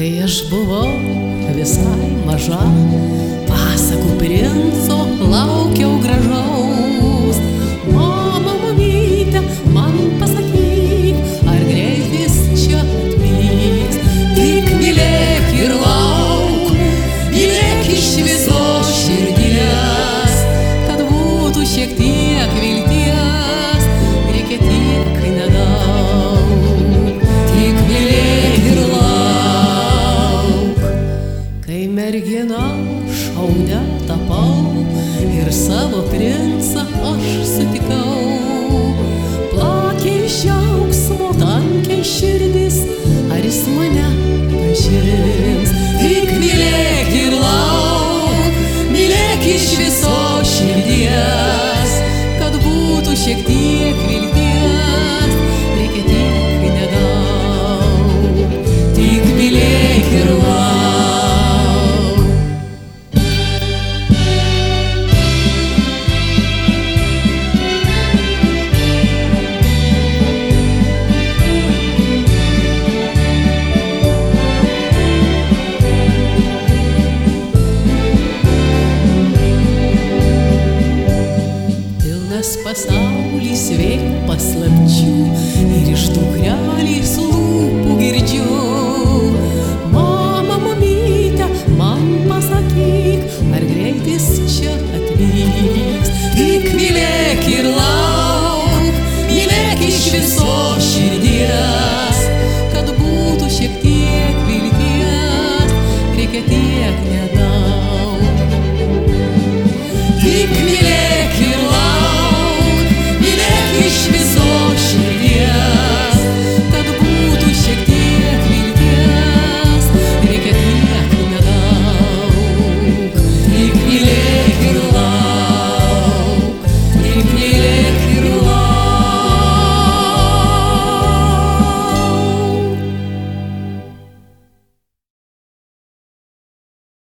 Kai aš buvau visai maža, pasakų princo laukiau gražaus. Mama, mamyte, man pasakyk, ar greit jis čia atvyks. Tik mylėk ir lauk, mylėk iš visos širdies, kad būtų šiek tiek vilties, reikia tik nedaug. Tik mylėk ir lauk. Kai mergina šaunia tapau ir savo princą aš sutikau, plakė iš džiaugsmo tankiai širdis, ar jis mane pažins. Tik mylėk ir lauk, mylėk iš visos širdies, kad būtų šiek tiek vilties.